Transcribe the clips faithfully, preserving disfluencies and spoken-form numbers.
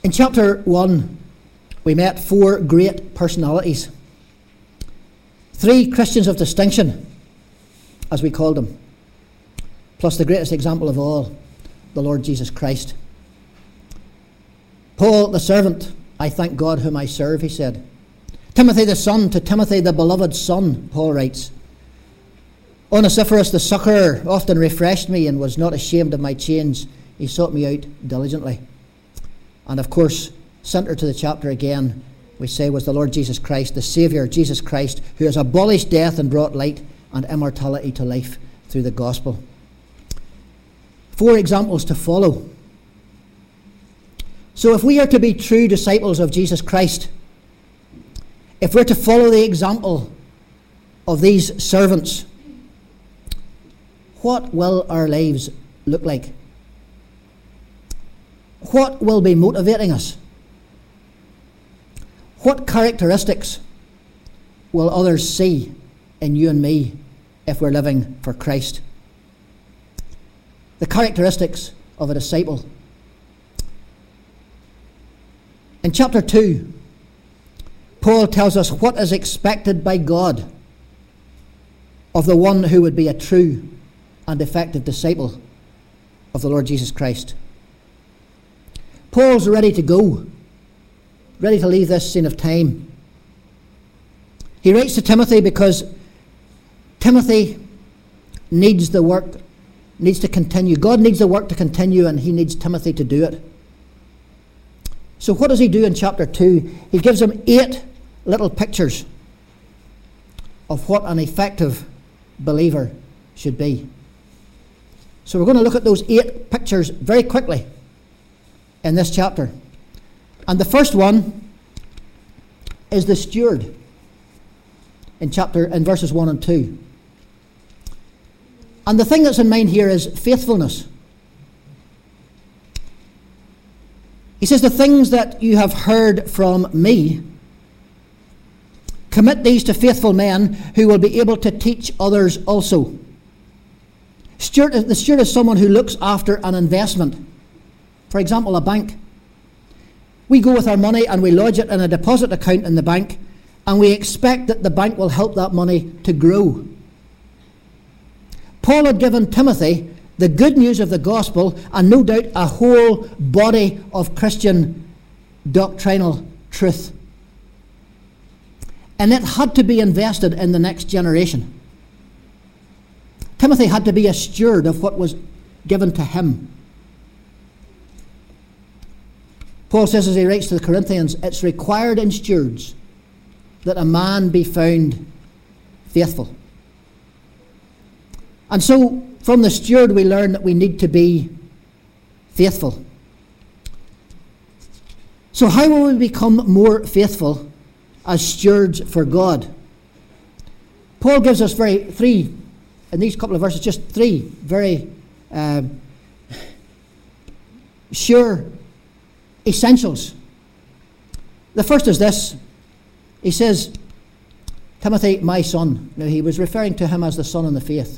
In chapter one, we met four great personalities. Three Christians of distinction, as we called them, plus the greatest example of all, the Lord Jesus Christ. Paul, the servant, I thank God whom I serve, he said. Timothy, the son, to Timothy, the beloved son, Paul writes. Onesiphorus, the succourer, often refreshed me and was not ashamed of my chains. He sought me out diligently. And of course, centre to the chapter again, we say, was the Lord Jesus Christ, the Saviour, Jesus Christ, who has abolished death and brought light and immortality to life through the gospel. Four examples to follow. So if we are to be true disciples of Jesus Christ, if we're to follow the example of these servants, what will our lives look like? What will be motivating us? What characteristics will others see in you and me if we're living for Christ? The characteristics of a disciple. In chapter two, Paul tells us what is expected by God of the one who would be a true and effective disciple of the Lord Jesus Christ. Paul's ready to go, ready to leave this scene of time. He writes to Timothy because Timothy needs the work, needs to continue. God needs the work to continue, and he needs Timothy to do it. So what does he do in chapter two? He gives him eight little pictures of what an effective believer should be. So we're going to look at those eight pictures very quickly in this chapter. And the first one is the steward in chapter in verses one and two. And the thing that's in mind here is faithfulness. He says, the things that you have heard from me, commit these to faithful men who will be able to teach others also. Steward, the steward is someone who looks after an investment. For example, a bank. We go with our money and we lodge it in a deposit account in the bank, and we expect that the bank will help that money to grow. Paul had given Timothy the good news of the gospel, and no doubt a whole body of Christian doctrinal truth. And it had to be invested in the next generation. Timothy had to be a steward of what was given to him. Paul says, as he writes to the Corinthians, it's required in stewards that a man be found faithful. And so, from the steward, we learn that we need to be faithful. So how will we become more faithful as stewards for God? Paul gives us very three, in these couple of verses, just three very uh, sure essentials. The first is this. He says, Timothy, my son. Now, he was referring to him as the son in the faith.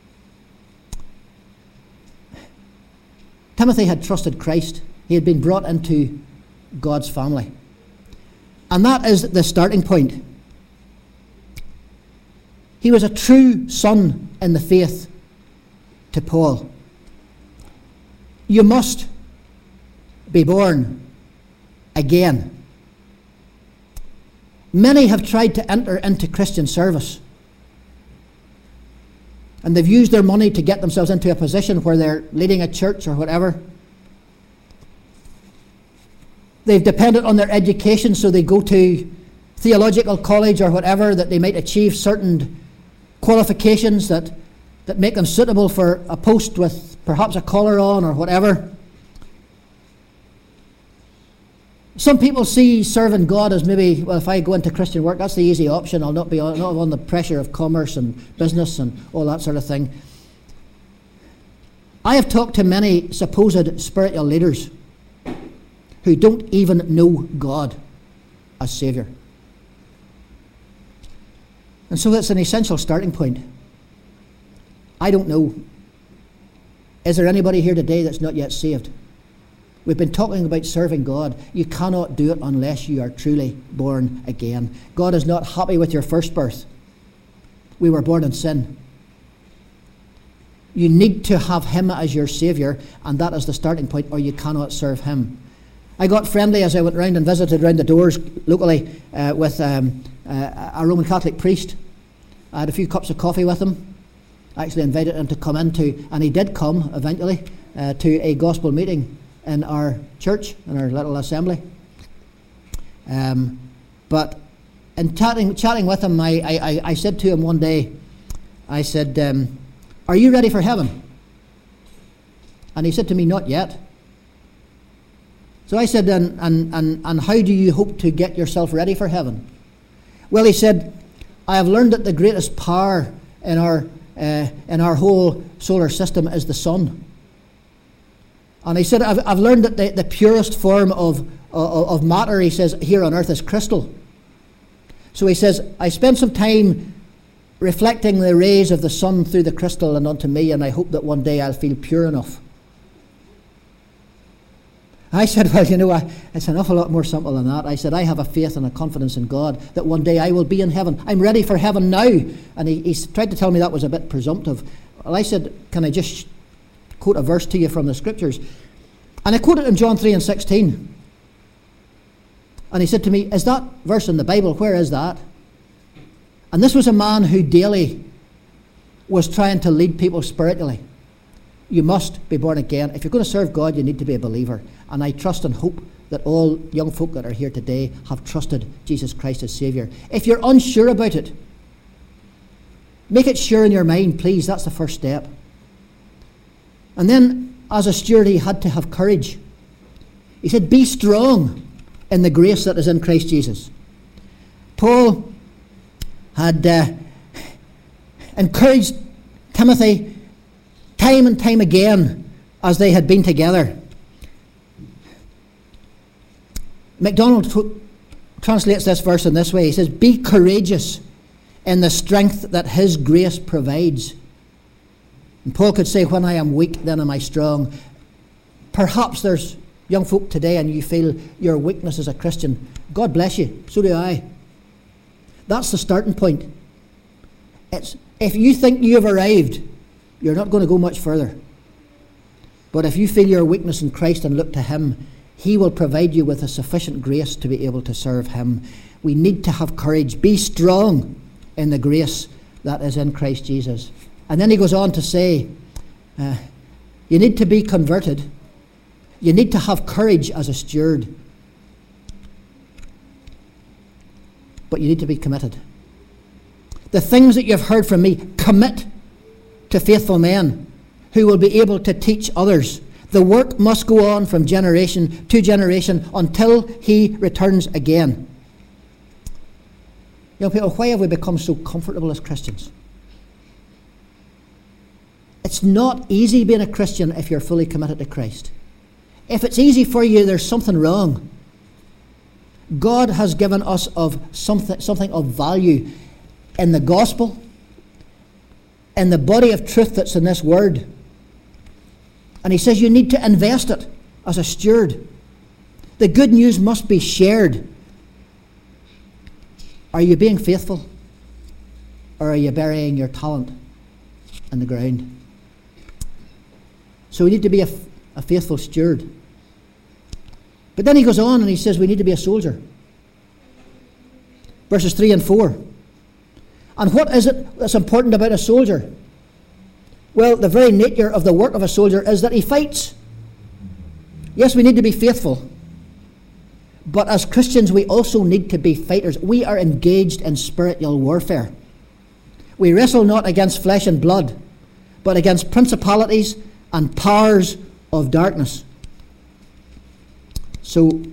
Timothy had trusted Christ. He had been brought into God's family. And that is the starting point. He was a true son in the faith to Paul. You must be born again. Many have tried to enter into Christian service, and they've used their money to get themselves into a position where they're leading a church or whatever. They've depended on their education, so they go to theological college or whatever, that they might achieve certain qualifications that, that make them suitable for a post with perhaps a collar on or whatever. Some people see serving God as maybe, well, if I go into Christian work, that's the easy option. I'll not be on, not on the pressure of commerce and business and all that sort of thing. I have talked to many supposed spiritual leaders who don't even know God as Saviour. And so that's an essential starting point. I don't know. Is there anybody here today that's not yet saved? We've been talking about serving God. You cannot do it unless you are truly born again. God is not happy with your first birth. We were born in sin. You need to have him as your Saviour, and that is the starting point, or you cannot serve him. I got friendly as I went round and visited round the doors locally uh, with um, uh, a Roman Catholic priest. I had a few cups of coffee with him. I actually invited him to come into, and he did come eventually, uh, to a gospel meeting in our church, in our little assembly. Um, but in chatting, chatting with him, I, I, I said to him one day, I said, um, are you ready for heaven? And he said to me, not yet. So I said, and, and, and, and how do you hope to get yourself ready for heaven? Well, he said, I have learned that the greatest power in our, uh, in our whole solar system is the sun. And he said, I've, I've learned that the, the purest form of, of, of matter, he says, here on earth is crystal. So he says, I spent some time reflecting the rays of the sun through the crystal and onto me, and I hope that one day I'll feel pure enough. I said, well, you know, I, it's an awful lot more simple than that. I said, I have a faith and a confidence in God that one day I will be in heaven. I'm ready for heaven now. And he, he tried to tell me that was a bit presumptive. Well, I said, can I just quote a verse to you from the Scriptures? And I quoted in John three and sixteen. And he said to me, is that verse in the Bible? Where is that? And this was a man who daily was trying to lead people spiritually. You must be born again. If you're going to serve God, you need to be a believer. And I trust and hope that all young folk that are here today have trusted Jesus Christ as Saviour. If you're unsure about it, make it sure in your mind, please. That's the first step. And then, as a steward, he had to have courage. He said, be strong in the grace that is in Christ Jesus. Paul had uh, encouraged Timothy time and time again as they had been together. MacDonald tr- translates this verse in this way. He says, be courageous in the strength that his grace provides. And Paul could say, when I am weak, then am I strong. Perhaps there's young folk today and you feel your weakness as a Christian. God bless you. So do I. That's the starting point. It's, if you think you have arrived, you're not going to go much further. But if you feel your weakness in Christ and look to him, he will provide you with a sufficient grace to be able to serve him. We need to have courage. Be strong in the grace that is in Christ Jesus. And then he goes on to say, uh, you need to be converted. You need to have courage as a steward. But you need to be committed. The things that you've heard from me, commit to faithful men who will be able to teach others. The work must go on from generation to generation until he returns again. Young people, why have we become so comfortable as Christians? It's not easy being a Christian if you're fully committed to Christ. If it's easy for you, there's something wrong. God has given us of something, something of value in the gospel, in the body of truth that's in this word. And he says you need to invest it as a steward. The good news must be shared. Are you being faithful? Or are you burying your talent in the ground? So we need to be a, a faithful steward. But then he goes on and he says we need to be a soldier. Verses three and four. And what is it that's important about a soldier? Well, the very nature of the work of a soldier is that he fights. Yes, we need to be faithful. But as Christians, we also need to be fighters. We are engaged in spiritual warfare. We wrestle not against flesh and blood, but against principalities and powers of darkness. So,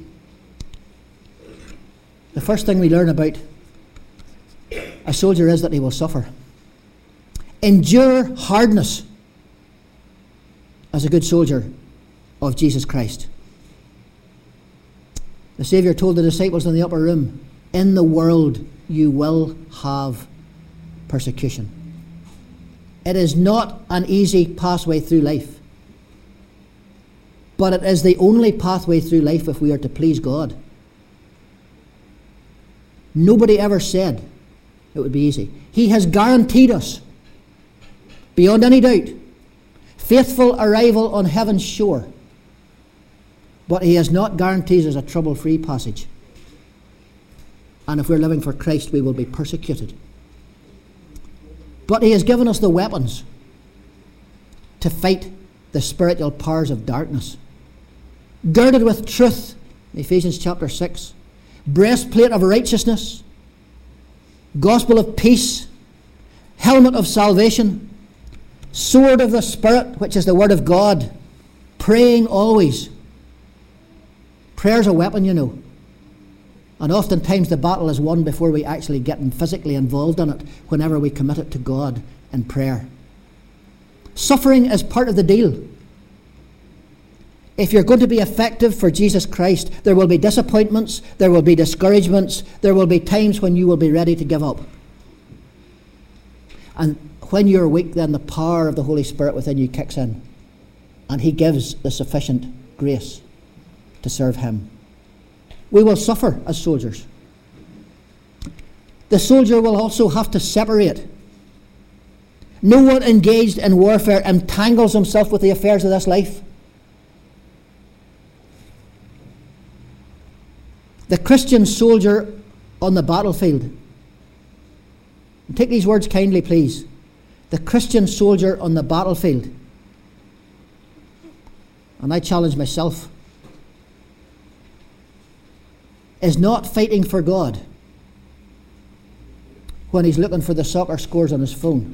the first thing we learn about a soldier is that he will suffer. Endure hardness as a good soldier of Jesus Christ. The Saviour told the disciples in the upper room, in the world you will have persecution. It is not an easy pathway through life. but it is the only pathway through life if we are to please God. Nobody ever said it would be easy. He has guaranteed us, beyond any doubt, faithful arrival on heaven's shore. But he has not guaranteed us a trouble-free passage. And if we're living for Christ, we will be persecuted. But he has given us the weapons to fight the spiritual powers of darkness. Girded with truth, Ephesians chapter six. Breastplate of righteousness. Gospel of peace. Helmet of salvation. Sword of the Spirit, which is the word of God. Praying always. Prayer's a weapon, you know. And oftentimes the battle is won before we actually get physically involved in it, whenever we commit it to God in prayer. Suffering is part of the deal. If you're going to be effective for Jesus Christ, there will be disappointments, there will be discouragements, there will be times when you will be ready to give up. And when you're weak, then the power of the Holy Spirit within you kicks in, and he gives the sufficient grace to serve him. We will suffer as soldiers. The soldier will also have to separate. No one engaged in warfare entangles himself with the affairs of this life. The Christian soldier on the battlefield. And take these words kindly, please. The Christian soldier on the battlefield. And I challenge myself. Is not fighting for God when he's looking for the soccer scores on his phone.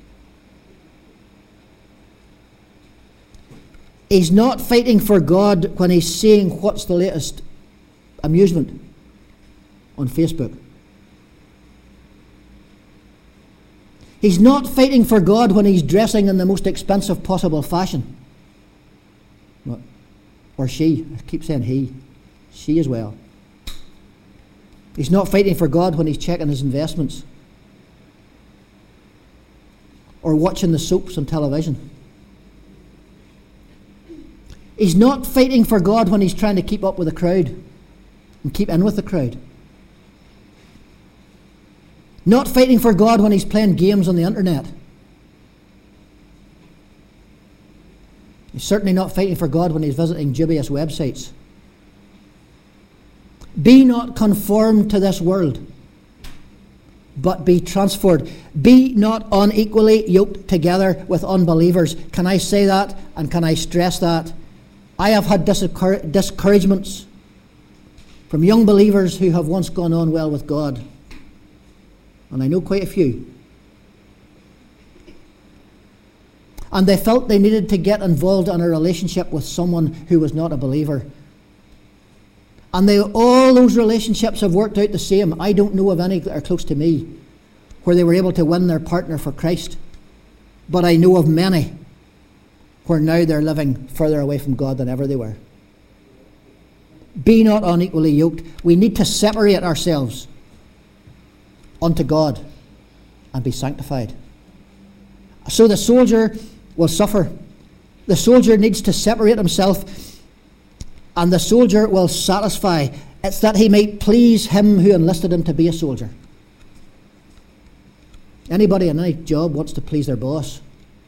He's not fighting for God when he's seeing what's the latest amusement on Facebook. He's not fighting for God when he's dressing in the most expensive possible fashion. Or she. I keep saying he. She as well. He's not fighting for God when he's checking his investments or watching the soaps on television. He's not fighting for God when he's trying to keep up with the crowd and keep in with the crowd. Not fighting for God when he's playing games on the internet. He's certainly not fighting for God when he's visiting dubious websites. Be not conformed to this world, but be transformed. Be not unequally yoked together with unbelievers. Can I say that, and can I stress that? I have had discour- discouragements from young believers who have once gone on well with God. And I know quite a few. And they felt they needed to get involved in a relationship with someone who was not a believer. And they, all those relationships have worked out the same. I don't know of any that are close to me where they were able to win their partner for Christ. But I know of many where now they're living further away from God than ever they were. Be not unequally yoked. We need to separate ourselves unto God and be sanctified. So the soldier will suffer. The soldier needs to separate himself, and the soldier will satisfy. It's that he might please him who enlisted him to be a soldier. Anybody in any job wants to please their boss.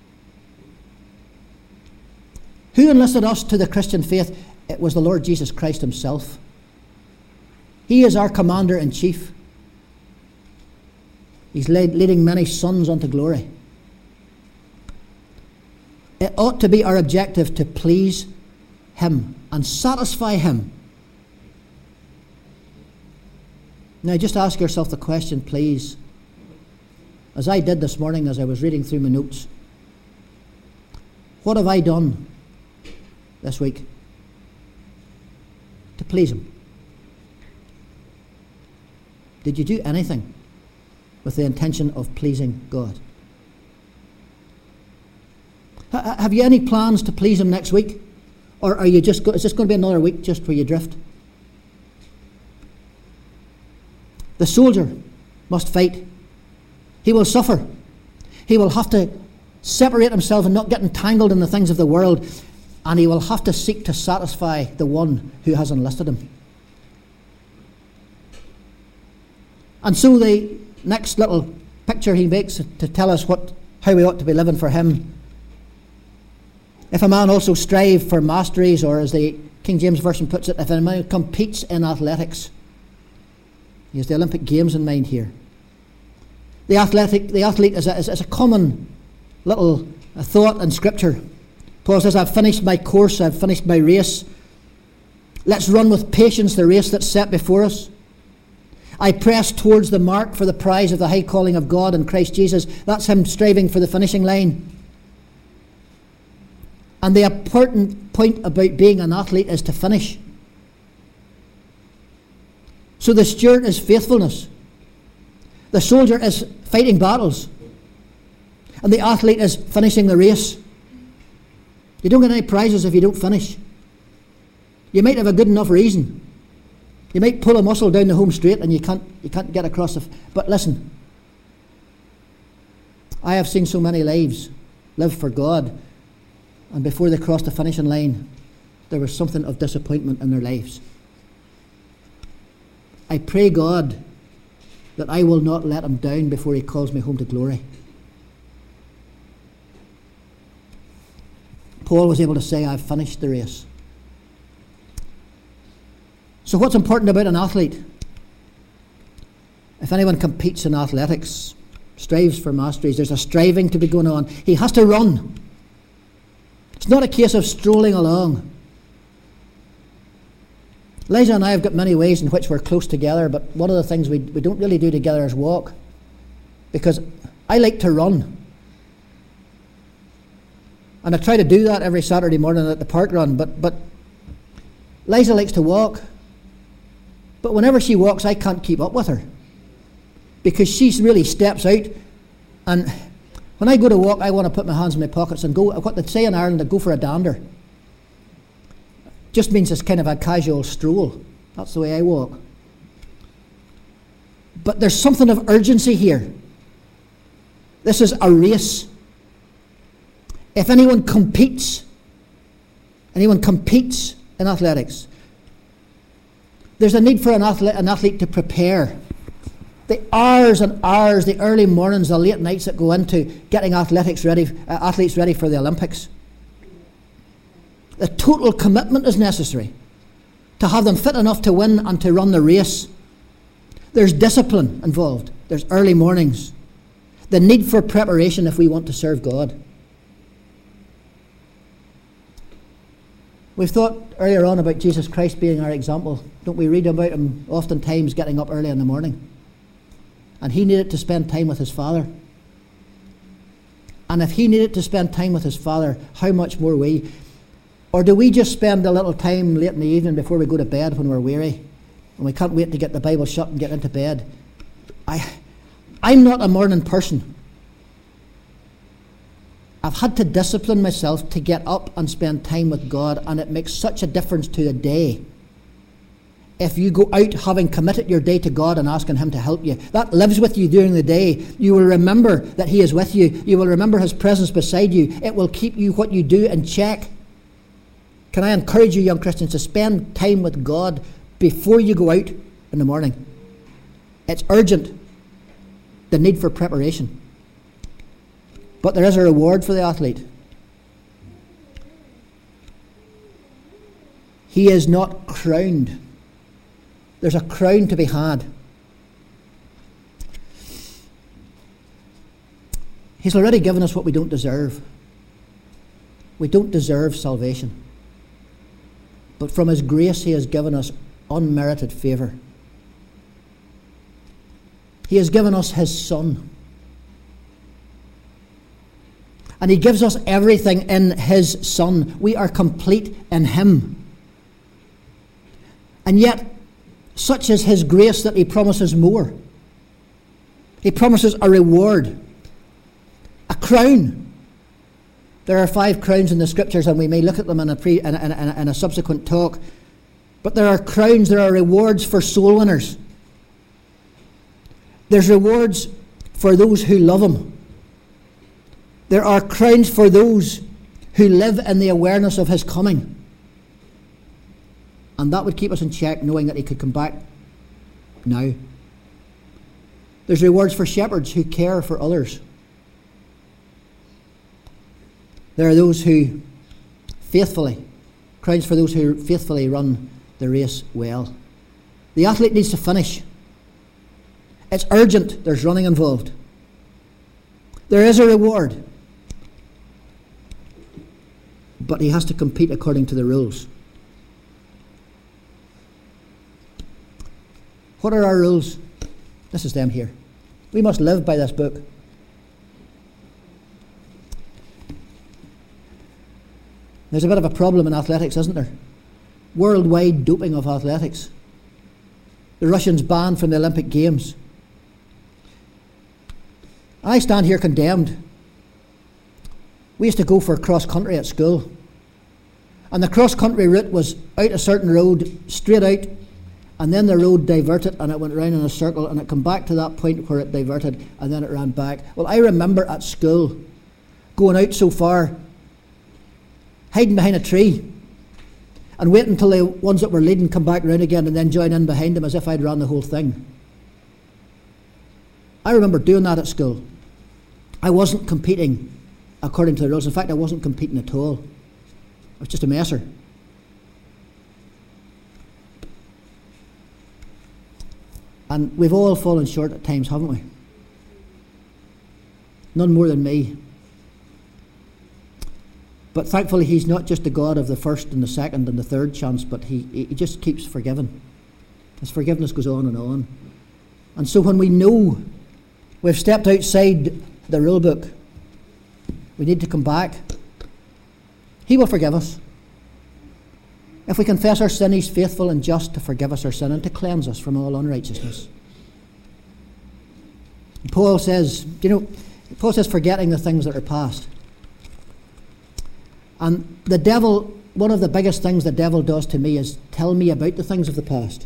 Who enlisted us to the Christian faith? It was the Lord Jesus Christ himself. He is our commander-in-chief. He's led, leading many sons unto glory. It ought to be our objective to please him and satisfy him. Now just ask yourself the question, please, as I did this morning as I was reading through my notes. What have I done this week to please him? Did you do anything with the intention of pleasing God? H- have you any plans to please him next week? Or are you just go- is this going to be another week just where you drift? The soldier must fight. He will suffer. He will have to separate himself and not get entangled in the things of the world. and he will have to seek to satisfy the one who has enlisted him. And so the next little picture he makes to tell us what how we ought to be living for him. If a man also strive for masteries, or as the King James Version puts it, if a man competes in athletics. He has the Olympic Games in mind here. The athletic, the athlete is a, is, is a common little thought in Scripture. Paul says, I've finished my course, I've finished my race. Let's run with patience the race that's set before us. I press towards the mark for the prize of the high calling of God in Christ Jesus. That's him striving for the finishing line. And the important point about being an athlete is to finish. So the steward is faithfulness. The soldier is fighting battles. And the athlete is finishing the race. You don't get any prizes if you don't finish. You might have a good enough reason. You might pull a muscle down the home straight and you can't you can't get across the... F- but listen, I have seen so many lives live for God, and before they crossed the finishing line, there was something of disappointment in their lives. I pray God that I will not let him down before he calls me home to glory. Paul was able to say, I've finished the race. So what's important about an athlete? If anyone competes in athletics, strives for masteries, there's a striving to be going on. He has to run. It's not a case of strolling along. Liza and I have got many ways in which we're close together, but one of the things we, we don't really do together is walk. Because I like to run. And I try to do that every Saturday morning at the park run, but, but Liza likes to walk. But whenever she walks, I can't keep up with her. Because she really steps out. And when I go to walk, I want to put my hands in my pockets and go, what they say in Ireland, I go for a dander. Just means it's kind of a casual stroll. That's the way I walk. But there's something of urgency here. This is a race. If anyone competes, anyone competes in athletics, there's a need for an athlete, an athlete to prepare. The hours and hours, the early mornings, the late nights that go into getting athletics ready, uh, athletes ready for the Olympics. The total commitment is necessary to have them fit enough to win and to run the race. There's discipline involved. There's early mornings. The need for preparation if we want to serve God. We've thought earlier on about Jesus Christ being our example. Don't we read about him oftentimes getting up early in the morning? And he needed to spend time with his Father. And if he needed to spend time with his Father, how much more we? Or do we just spend a little time late in the evening before we go to bed when we're weary and we can't wait to get the Bible shut and get into bed? I, I'm not a morning person. I've had to discipline myself to get up and spend time with God, and it makes such a difference to the day. If you go out having committed your day to God and asking him to help you, that lives with you during the day. You will remember that he is with you. You will remember his presence beside you. It will keep you what you do in check. Can I encourage you, young Christians, to spend time with God before you go out in the morning? It's urgent, the need for preparation. But there is a reward for the athlete. He is not crowned. There's a crown to be had. He's already given us what we don't deserve. We don't deserve salvation. But from his grace, he has given us unmerited favour. He has given us his Son. And he gives us everything in his Son. We are complete in him. And yet, such is his grace that he promises more. He promises a reward, a crown. There are five crowns in the Scriptures, and we may look at them in a, pre, in, in, in, in a subsequent talk. But there are crowns, there are rewards for soul winners. There's rewards for those who love him. There are crowns for those who live in the awareness of his coming. And that would keep us in check, knowing that he could come back now. There's rewards for shepherds who care for others. There are those who faithfully, crowns for those who faithfully run the race well. The athlete needs to finish. It's urgent. There's running involved. There is a reward. But he has to compete according to the rules. What are our rules? This is them here. We must live by this book. There's a bit of a problem in athletics, isn't there? Worldwide doping of athletics. The Russians banned from the Olympic Games. I stand here condemned. We used to go for cross-country at school. And the cross-country route was out a certain road, straight out, and then the road diverted and it went round in a circle and it came back to that point where it diverted and then it ran back. Well, I remember at school going out so far, hiding behind a tree and waiting until the ones that were leading come back round again and then join in behind them as if I'd ran the whole thing. I remember doing that at school. I wasn't competing according to the rules. In fact, I wasn't competing at all. I was just a messer. And we've all fallen short at times, haven't we? None more than me. But thankfully, he's not just the God of the first and the second and the third chance, but he, he just keeps forgiving. His forgiveness goes on and on. And so when we know we've stepped outside the rule book, we need to come back. He will forgive us. If we confess our sin, he's faithful and just to forgive us our sin and to cleanse us from all unrighteousness. Paul says, you know, Paul says forgetting the things that are past. And the devil, one of the biggest things the devil does to me is tell me about the things of the past.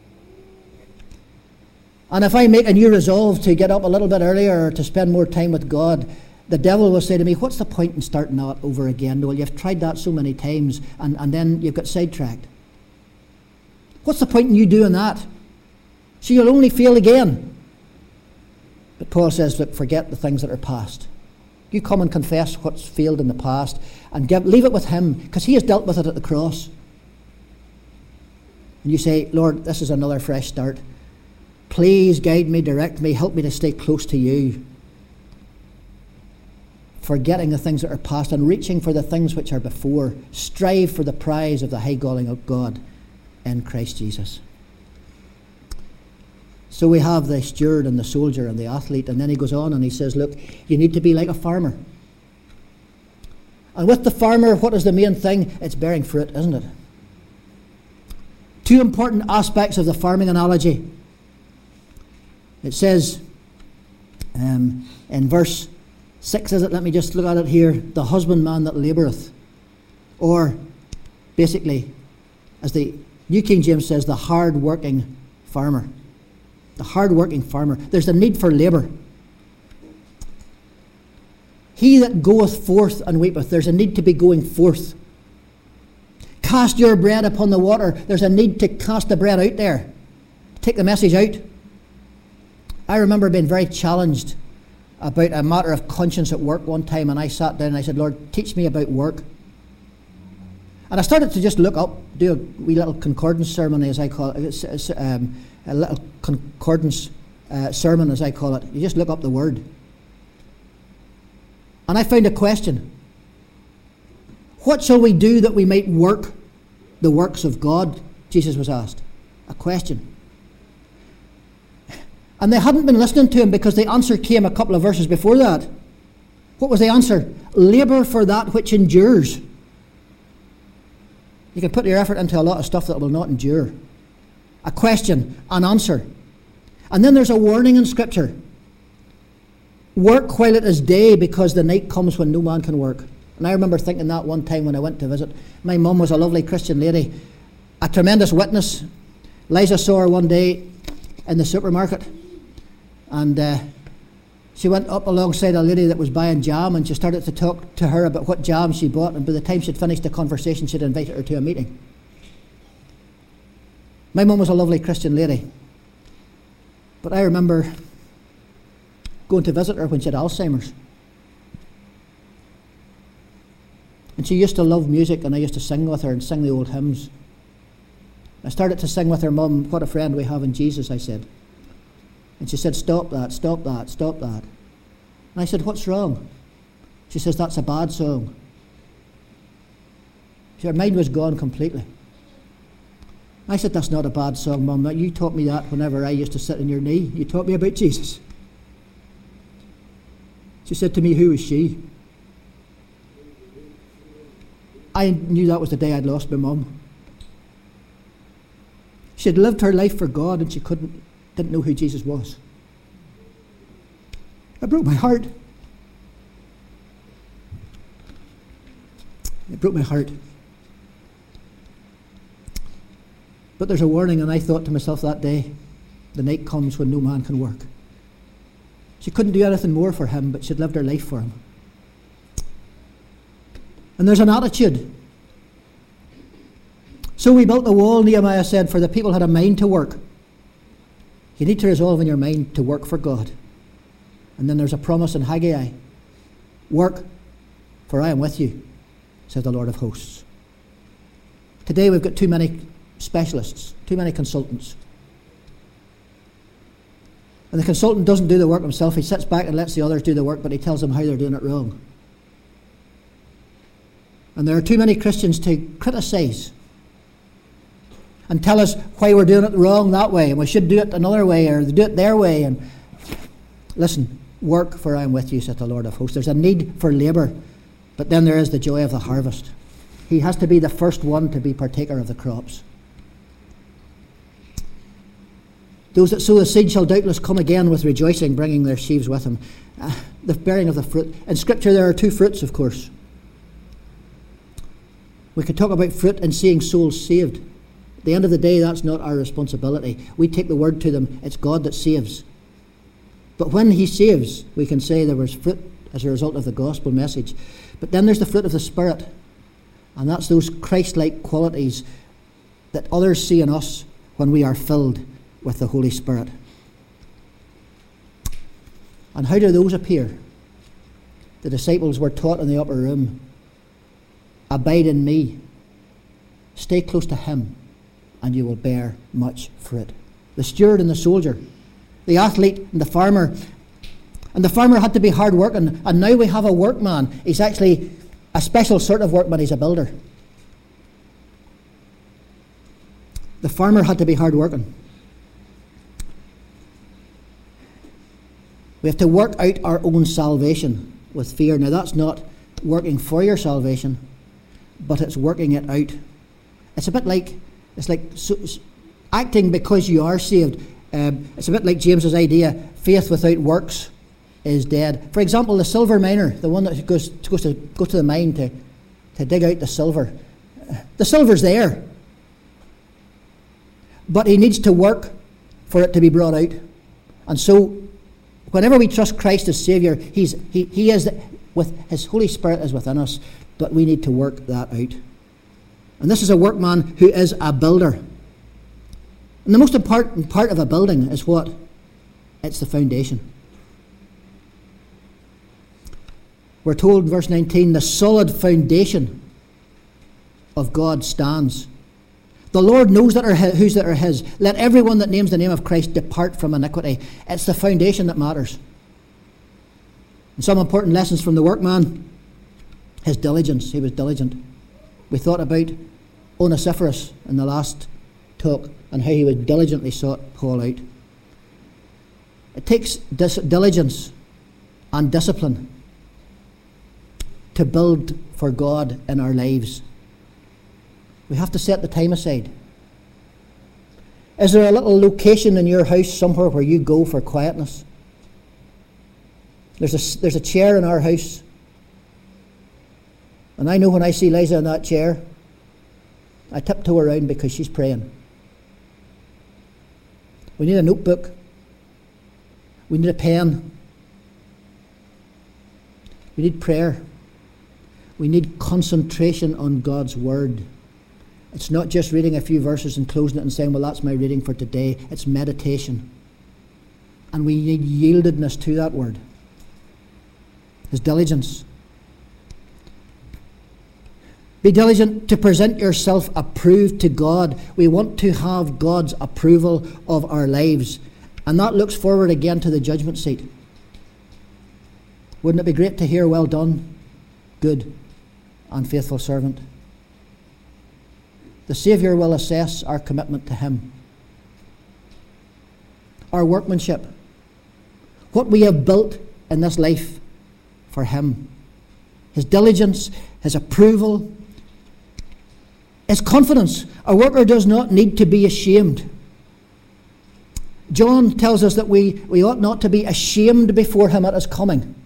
And if I make a new resolve to get up a little bit earlier or to spend more time with God, the devil will say to me, what's the point in starting that over again? Well, you've tried that so many times and, and then you've got sidetracked. What's the point in you doing that? So you'll only fail again. But Paul says, look, forget the things that are past. You come and confess what's failed in the past and give, leave it with him because he has dealt with it at the cross. And you say, Lord, this is another fresh start. Please guide me, direct me, help me to stay close to you. Forgetting the things that are past and reaching for the things which are before. Strive for the prize of the high calling of God in Christ Jesus. So we have the steward and the soldier and the athlete, and then he goes on and he says, look, you need to be like a farmer. And with the farmer, what is the main thing? It's bearing fruit, isn't it? Two important aspects of the farming analogy. It says um, in verse six, is it? Let me just look at it here. The husbandman that laboureth. Or, basically, as the New King James says, the hard-working farmer. The hard-working farmer. There's a need for labour. He that goeth forth and weepeth. There's a need to be going forth. Cast your bread upon the water. There's a need to cast the bread out there. Take the message out. I remember being very challenged about a matter of conscience at work one time, and I sat down and I said, Lord, teach me about work. And I started to just look up, do a wee little concordance ceremony, as I call it, it's, it's, um, a little concordance uh, sermon, as I call it. You just look up the word. And I found a question. What shall we do that we might work the works of God? Jesus was asked. A question. And they hadn't been listening to him because the answer came a couple of verses before that. What was the answer? Labour for that which endures. You can put your effort into a lot of stuff that will not endure. A question, an answer. And then there's a warning in Scripture. Work while it is day, because the night comes when no man can work. And I remember thinking that one time when I went to visit. My mum was a lovely Christian lady, a tremendous witness. Liza saw her one day in the supermarket. And uh, She went up alongside a lady that was buying jam, and she started to talk to her about what jam she bought, and by the time she'd finished the conversation, she'd invited her to a meeting. My mum was a lovely Christian lady, but I remember going to visit her when she had Alzheimer's. And she used to love music, and I used to sing with her and sing the old hymns. I started to sing with her mum, "What a friend we have in Jesus," I said. And she said, "Stop that, stop that, stop that." And I said, "What's wrong?" She says, "That's a bad song." Her mind was gone completely. I said, "That's not a bad song, Mum. You taught me that whenever I used to sit on your knee. You taught me about Jesus." She said to me, "Who is she?" I knew that was the day I'd lost my mum. She had lived her life for God, and she couldn't, didn't know who Jesus was. It broke my heart. It broke my heart. But there's a warning, and I thought to myself that day, the night comes when no man can work. She couldn't do anything more for him, but she'd lived her life for him. And there's an attitude. So we built the wall, Nehemiah said, for the people had a mind to work. You need to resolve in your mind to work for God. And then there's a promise in Haggai. Work, for I am with you, says the Lord of hosts. Today we've got too many specialists, too many consultants. And the consultant doesn't do the work himself. He sits back and lets the others do the work, but he tells them how they're doing it wrong. And there are too many Christians to criticise and tell us why we're doing it wrong that way, and we should do it another way, or do it their way. And listen, work, for I am with you, says the Lord of hosts. There's a need for labour, but then there is the joy of the harvest. He has to be the first one to be partaker of the crops. Those that sow the seed shall doubtless come again with rejoicing, bringing their sheaves with them. Uh, the bearing of the fruit. In Scripture there are two fruits, of course. We could talk about fruit and seeing souls saved. At the end of the day, that's not our responsibility. We take the word to them. It's God that saves. But when he saves, we can say there was fruit as a result of the gospel message. But then there's the fruit of the Spirit. And that's those Christ-like qualities that others see in us when we are filled with the Holy Spirit. And how do those appear? The disciples were taught in the upper room, abide in me, stay close to him, and you will bear much fruit. The steward and the soldier, the athlete and the farmer. And the farmer had to be hard working, and now we have a workman. He's actually a special sort of workman. He's a builder. The farmer had to be hard working. We have to work out our own salvation with fear. Now that's not working for your salvation, but it's working it out. It's a bit like it's like so, acting because you are saved. Um, it's a bit like James's idea: faith without works is dead. For example, the silver miner, the one that goes goes to go to the mine to to dig out the silver. The silver's there, but he needs to work for it to be brought out. And so, whenever we trust Christ as Saviour, He's He He is the, with His Holy Spirit is within us, but we need to work that out. And this is a workman who is a builder. And the most important part of a building is what? It's the foundation. We're told in verse nineteen, the solid foundation of God stands. The Lord knows that are his, whose that are his. Let everyone that names the name of Christ depart from iniquity. It's the foundation that matters. And some important lessons from the workman. His diligence. He was diligent. We thought about Onesiphorus in the last talk and how he would diligently sought Paul out. It takes dis- diligence and discipline to build for God in our lives. We have to set the time aside. Is there a little location in your house somewhere where you go for quietness? There's a, there's a chair in our house. And I know when I see Liza in that chair, I tiptoe around because she's praying. We need a notebook. We need a pen. We need prayer. We need concentration on God's Word. It's not just reading a few verses and closing it and saying, well, that's my reading for today. It's meditation. And we need yieldedness to that Word. His diligence. Be diligent to present yourself approved to God. We want to have God's approval of our lives. And that looks forward again to the judgment seat. Wouldn't it be great to hear, well done, good and faithful servant? The Saviour will assess our commitment to Him. Our workmanship. What we have built in this life for Him. His diligence, His approval, His confidence. A worker does not need to be ashamed. John tells us that we, we ought not to be ashamed before Him at His coming.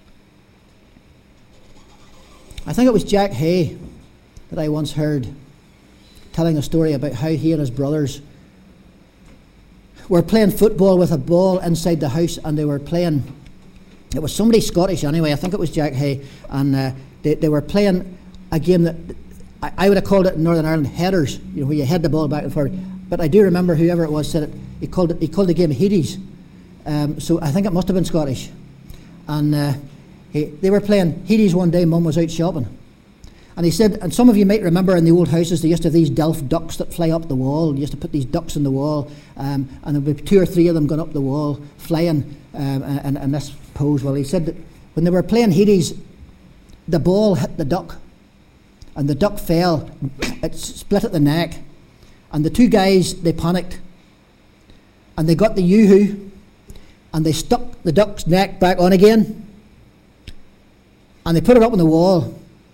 I think it was Jack Hay that I once heard telling a story about how he and his brothers were playing football with a ball inside the house, and they were playing, it was somebody Scottish anyway, I think it was Jack Hay, and uh, they, they were playing a game that I, I would have called it in Northern Ireland headers, you know, where you head the ball back and forward. But I do remember whoever it was said it, he called it, he called the game Hades. Um, so I think it must have been Scottish. And uh, he, they were playing Hades one day. Mum was out shopping. And he said, and some of you might remember in the old houses, they used to have these Delft ducks that fly up the wall. You used to put these ducks in the wall, um, and there would be two or three of them going up the wall, flying um, in, in this pose. Well, he said that when they were playing Hades, the ball hit the duck, and the duck fell. It split at the neck. And the two guys, they panicked. And they got the yoo-hoo, and they stuck the duck's neck back on again. And they put it up on the wall.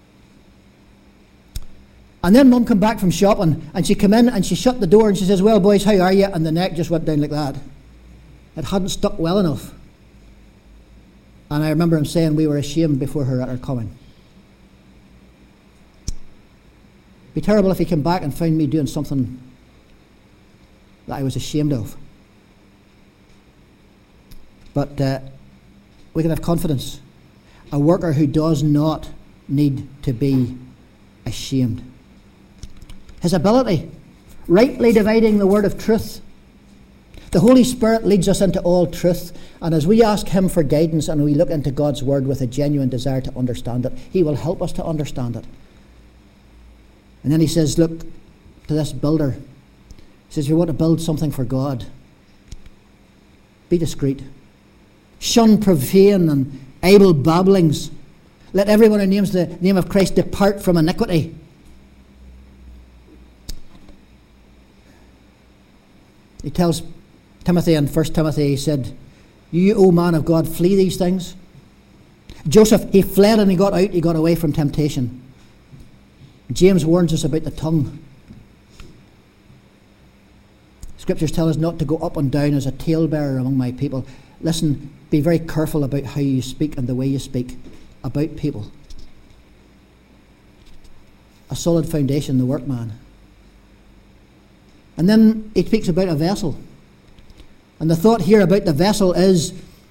And then Mum came back from shopping, and she came in and she shut the door and she says, well, boys, how are you? And the neck just went down like that. It hadn't stuck well enough. And I remember him saying we were ashamed before her at her coming. It'd be terrible if he came back and found me doing something that I was ashamed of. But uh, we can have confidence. A worker who does not need to be ashamed. His ability, rightly dividing the word of truth. The Holy Spirit leads us into all truth, and as we ask Him for guidance and we look into God's Word with a genuine desire to understand it, He will help us to understand it. And then He says, look to this builder. He says, if you want to build something for God, be discreet. Shun profane and idle babblings. Let everyone who names the name of Christ depart from iniquity. He tells Timothy in First Timothy, he said, you, O man of God, flee these things. Joseph, he fled and he got out, he got away from temptation. James warns us about the tongue. Scriptures tell us not to go up and down as a talebearer among my people. Listen, be very careful about how you speak and the way you speak about people. A solid foundation, the workman. And then he speaks about a vessel. And the thought here about the vessel is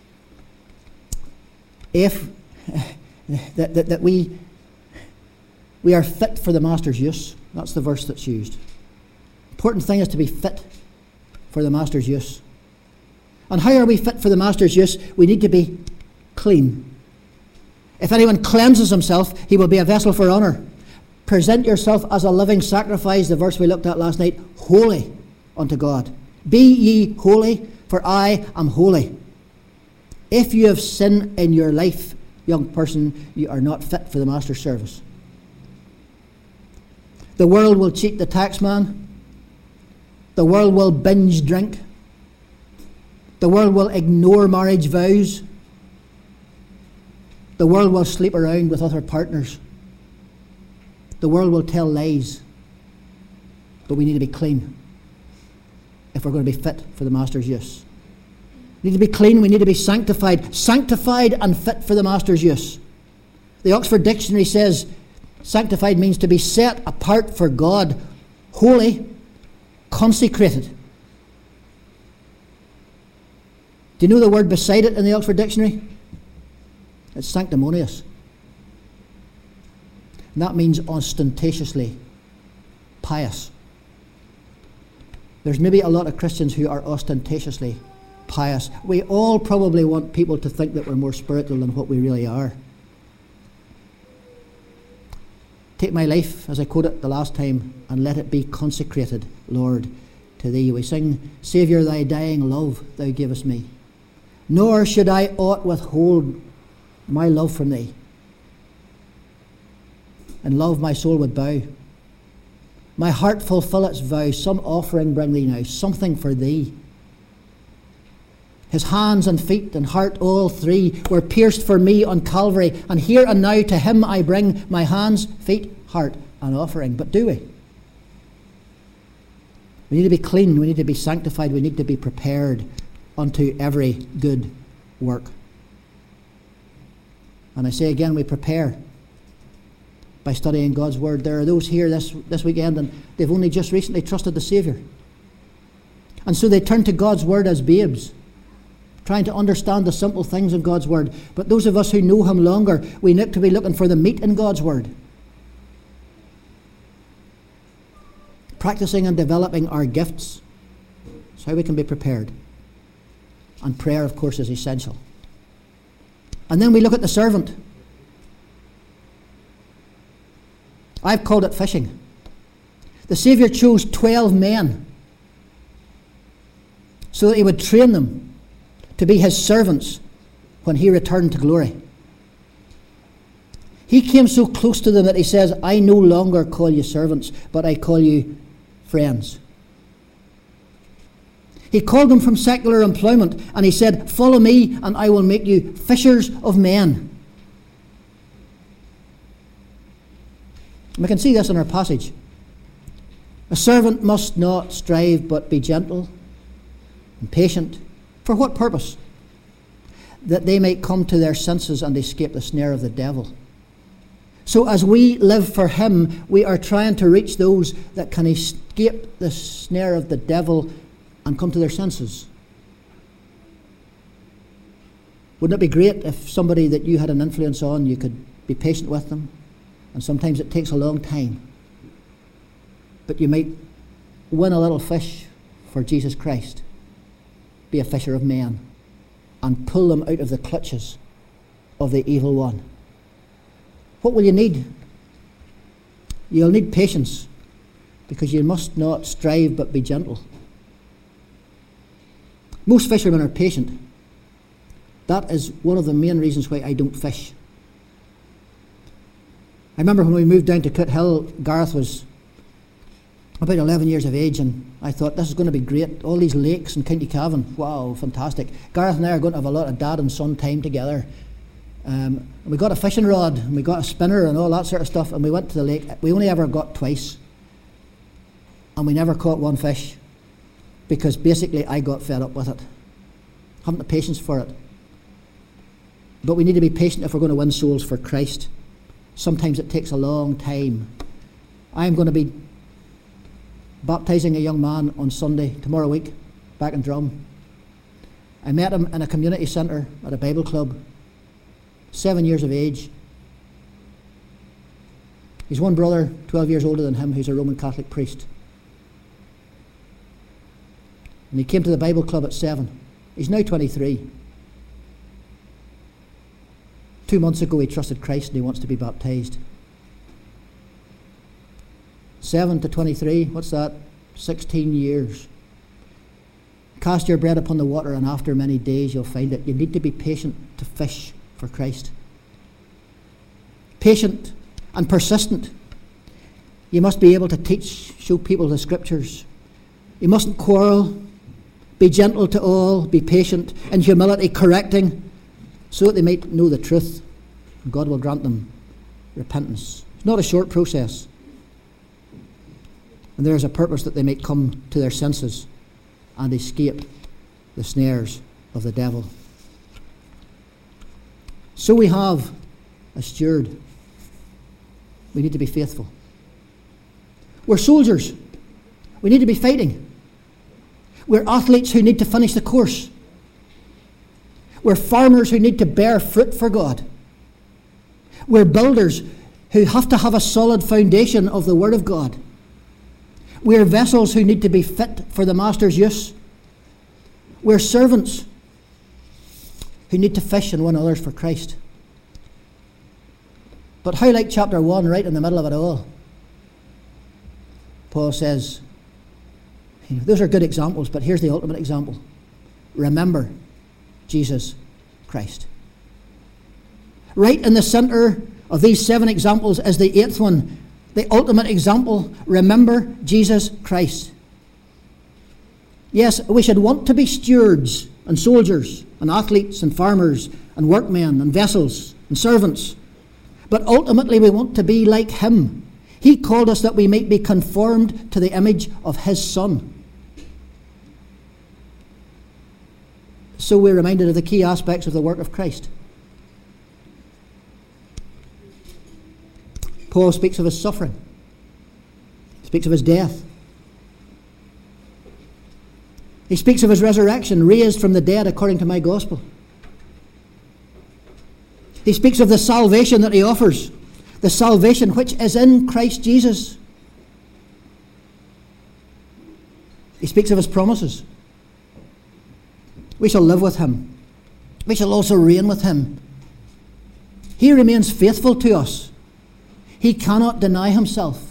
if that, that, that we we are fit for the master's use. That's the verse that's used. Important thing is to be fit for the master's use. And how are we fit for the master's use? We need to be clean. If anyone cleanses himself, he will be a vessel for honour. Present yourself as a living sacrifice, the verse we looked at last night, holy unto God. Be ye holy, for I am holy. If you have sin in your life, young person, you are not fit for the master's service. The world will cheat the taxman. The world will binge drink. The world will ignore marriage vows. The world will sleep around with other partners. The world will tell lies. But we need to be clean if we're going to be fit for the master's use. We need to be clean, we need to be sanctified. Sanctified and fit for the master's use. The Oxford Dictionary says sanctified means to be set apart for God, holy, consecrated. Do you know the word beside it in the Oxford Dictionary? It's sanctimonious. And that means ostentatiously pious. There's maybe a lot of Christians who are ostentatiously pious. We all probably want people to think that we're more spiritual than what we really are. Take my life, as I quoted the last time, and let it be consecrated, Lord, to thee. We sing, Saviour, thy dying love thou givest me. Nor should I aught withhold my love from thee. In love my soul would bow. My heart fulfill its vow. Some offering bring thee now, something for thee. His hands and feet and heart, all three, were pierced for me on Calvary. And here and now to him I bring my hands, feet, heart, and offering. But do we? We need to be clean. We need to be sanctified. We need to be prepared unto every good work. And I say again, we prepare by studying God's Word. There are those here this, this weekend and they've only just recently trusted the Saviour. And so they turn to God's Word as babes, trying to understand the simple things of God's Word. But those of us who know Him longer, we need to be looking for the meat in God's Word. Practicing and developing our gifts is how we can be prepared. And prayer, of course, is essential. And then we look at the servant. I've called it fishing. The Saviour chose twelve men so that He would train them to be His servants when He returned to glory. He came so close to them that He says, I no longer call you servants, but I call you friends. He called them from secular employment and He said, follow me and I will make you fishers of men. And we can see this in our passage. A servant must not strive but be gentle and patient. For what purpose? That they may come to their senses and escape the snare of the devil. So as we live for Him, we are trying to reach those that can escape the snare of the devil and come to their senses. Wouldn't it be great if somebody that you had an influence on, you could be patient with them? And sometimes it takes a long time. But you might win a little fish for Jesus Christ. Be a fisher of men. And pull them out of the clutches of the evil one. What will you need? You'll need patience. Because you must not strive but be gentle. Most fishermen are patient. That is one of the main reasons why I don't fish. I remember when we moved down to Coothill, Gareth was about eleven years of age, and I thought, this is going to be great. All these lakes in County Cavan, wow, fantastic. Gareth and I are going to have a lot of dad and son time together. Um, and we got a fishing rod, and we got a spinner and all that sort of stuff, and we went to the lake. We only ever got twice, and we never caught one fish, because basically I got fed up with it. Haven't the patience for it. But we need to be patient if we're going to win souls for Christ. Sometimes it takes a long time. I'm going to be baptising a young man on Sunday, tomorrow week, back in Drum. I met him in a community centre at a Bible club, seven years of age. He's one brother, twelve years older than him, who's a Roman Catholic priest. And he came to the Bible club at seven. He's now twenty-three. Two months ago he trusted Christ and he wants to be baptised. Seven to twenty-three, what's that? Sixteen years. Cast your bread upon the water and after many days you'll find it. You need to be patient to fish for Christ. Patient and persistent. You must be able to teach, show people the Scriptures. You mustn't quarrel. Be gentle to all. Be patient in humility, correcting, so that they might know the truth. God will grant them repentance. It's not a short process. And there is a purpose that they may come to their senses and escape the snares of the devil. So we have a steward. We need to be faithful. We're soldiers. We need to be fighting. We're athletes who need to finish the course. We're farmers who need to bear fruit for God. We're builders who have to have a solid foundation of the Word of God. We're vessels who need to be fit for the Master's use. We're servants who need to fish and win others for Christ. But how like chapter one, right in the middle of it all? Paul says, you know, those are good examples, but here's the ultimate example. Remember Jesus Christ. Right in the center of these seven examples is the eighth one, the ultimate example. Remember Jesus Christ. Yes, we should want to be stewards and soldiers and athletes and farmers and workmen and vessels and servants. But ultimately we want to be like Him. He called us that we might be conformed to the image of His Son. So we're reminded of the key aspects of the work of Christ. Paul speaks of His suffering. He speaks of His death. He speaks of His resurrection, raised from the dead according to my gospel. He speaks of the salvation that He offers, the salvation which is in Christ Jesus. He speaks of His promises. We shall live with Him. We shall also reign with Him. He remains faithful to us. He cannot deny Himself.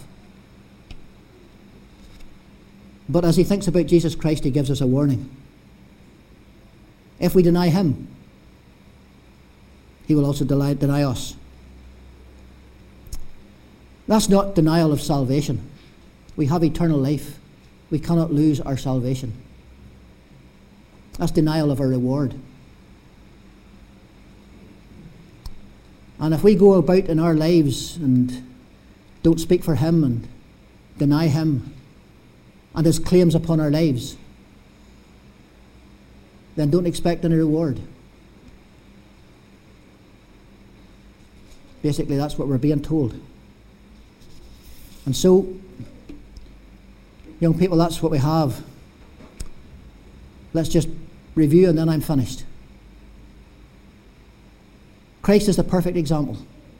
But as he thinks about Jesus Christ, he gives us a warning. If we deny Him, He will also deny, deny us. That's not denial of salvation. We have eternal life. We cannot lose our salvation. That's denial of our reward. And if we go about in our lives and don't speak for Him and deny Him and His claims upon our lives, then don't expect any reward. Basically, that's what we're being told. And so, young people, that's what we have. Let's just review and then I'm finished. Christ is the perfect example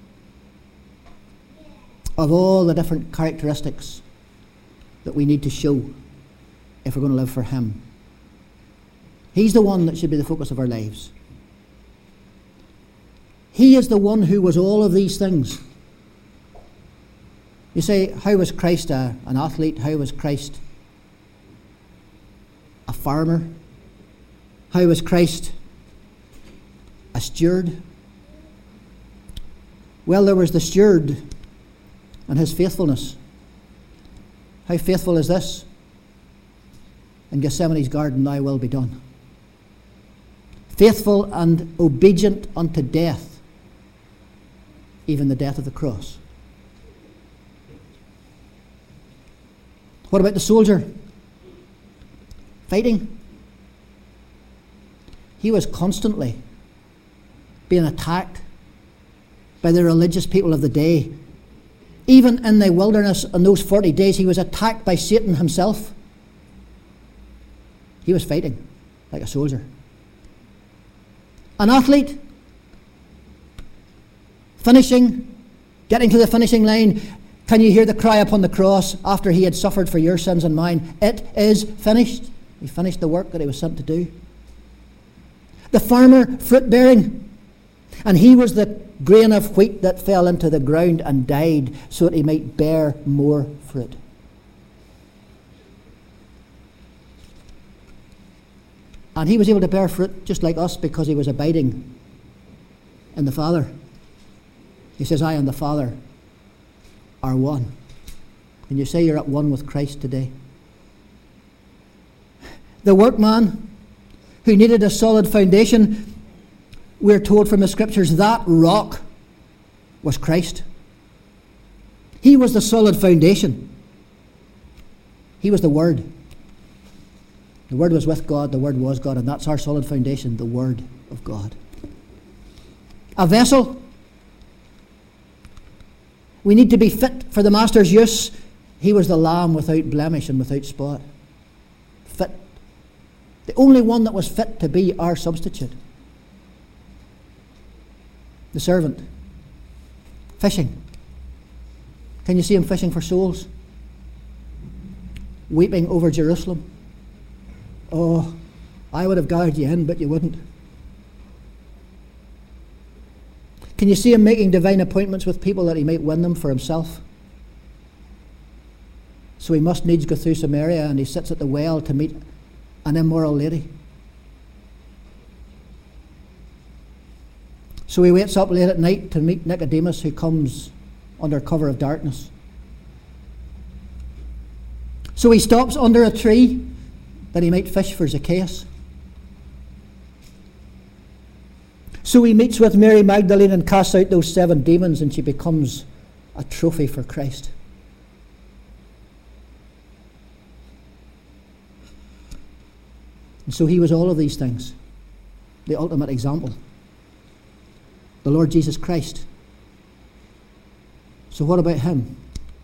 of all the different characteristics that we need to show if we're going to live for Him. He's the one that should be the focus of our lives. He is the one who was all of these things. You say, how was Christ a, an athlete? How was Christ a farmer? How was Christ a steward? Well, there was the steward and his faithfulness. How faithful is this? In Gethsemane's garden, thy will be done. Faithful and obedient unto death, even the death of the cross. What about the soldier? Fighting. He was constantly being attacked by the religious people of the day. Even in the wilderness in those forty days, he was attacked by Satan himself. He was fighting like a soldier. An athlete, finishing, getting to the finishing line. Can you hear the cry upon the cross after he had suffered for your sins and mine? It is finished. He finished the work that he was sent to do. The farmer, fruit bearing. And he was the grain of wheat that fell into the ground and died so that he might bear more fruit. And he was able to bear fruit just like us because he was abiding in the Father. He says, I and the Father are one. Can you say you're at one with Christ today? The workman who needed a solid foundation, we're told from the Scriptures that rock was Christ. He was the solid foundation. He was the Word. The Word was with God, the Word was God, and that's our solid foundation, the Word of God. A vessel. We need to be fit for the Master's use. He was the Lamb without blemish and without spot. Fit. The only one that was fit to be our substitute. The servant. Fishing. Can you see him fishing for souls? Weeping over Jerusalem? Oh, I would have gathered you in, but you wouldn't. Can you see him making divine appointments with people that he might win them for himself? So he must needs go through Samaria, and he sits at the well to meet an immoral lady. So he waits up late at night to meet Nicodemus, who comes under cover of darkness. So he stops under a tree that he might fish for Zacchaeus. So he meets with Mary Magdalene and casts out those seven demons, and she becomes a trophy for Christ. And so he was all of these things. The ultimate example. The Lord Jesus Christ. So what about him?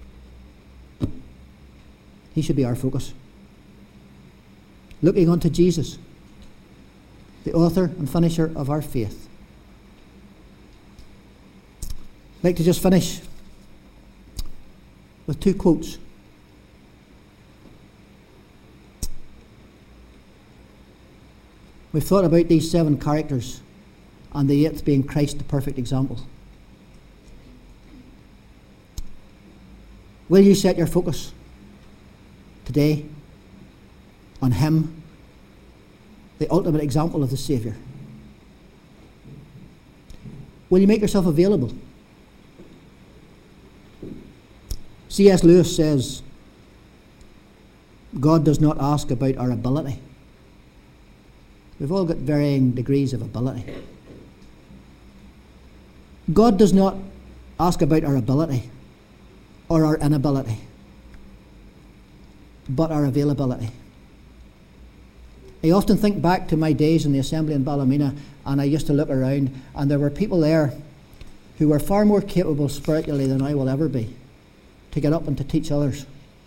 He should be our focus. Looking unto Jesus, the author and finisher of our faith. I'd like to just finish with two quotes. We've thought about these seven characters, and the eighth being Christ, the perfect example. Will you set your focus today on him, the ultimate example of the Saviour? Will you make yourself available? C S Lewis says, God does not ask about our ability. We've all got varying degrees of ability. God does not ask about our ability or our inability, but our availability. I often think back to my days in the assembly in Ballymena, and I used to look around, and there were people there who were far more capable spiritually than I will ever be to get up and to teach others.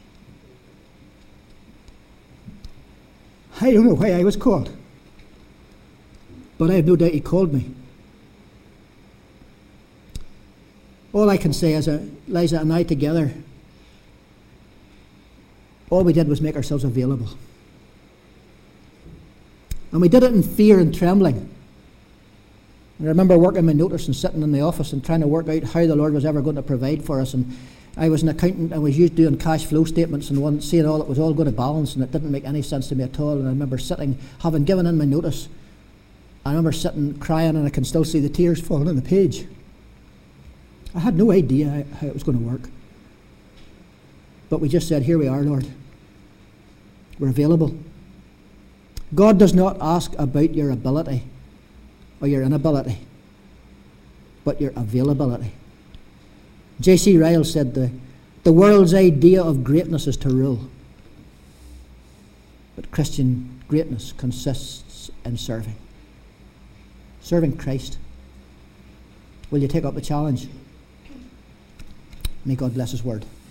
I don't know why I was called, but I have no doubt he called me. All I can say is that Liza and I together, all we did was make ourselves available. And we did it in fear and trembling. I remember working my notice and sitting in the office and trying to work out how the Lord was ever going to provide for us. And I was an accountant, and was used to doing cash flow statements and one, seeing all it was all going to balance, and it didn't make any sense to me at all. And I remember sitting, having given in my notice, I remember sitting crying, and I can still see the tears falling on the page. I had no idea how it was going to work. But we just said, here we are, Lord. We're available. God does not ask about your ability or your inability, but your availability. J C Ryle said the, the world's idea of greatness is to rule. But Christian greatness consists in serving. Serving Christ. Will you take up the challenge? May God bless his word.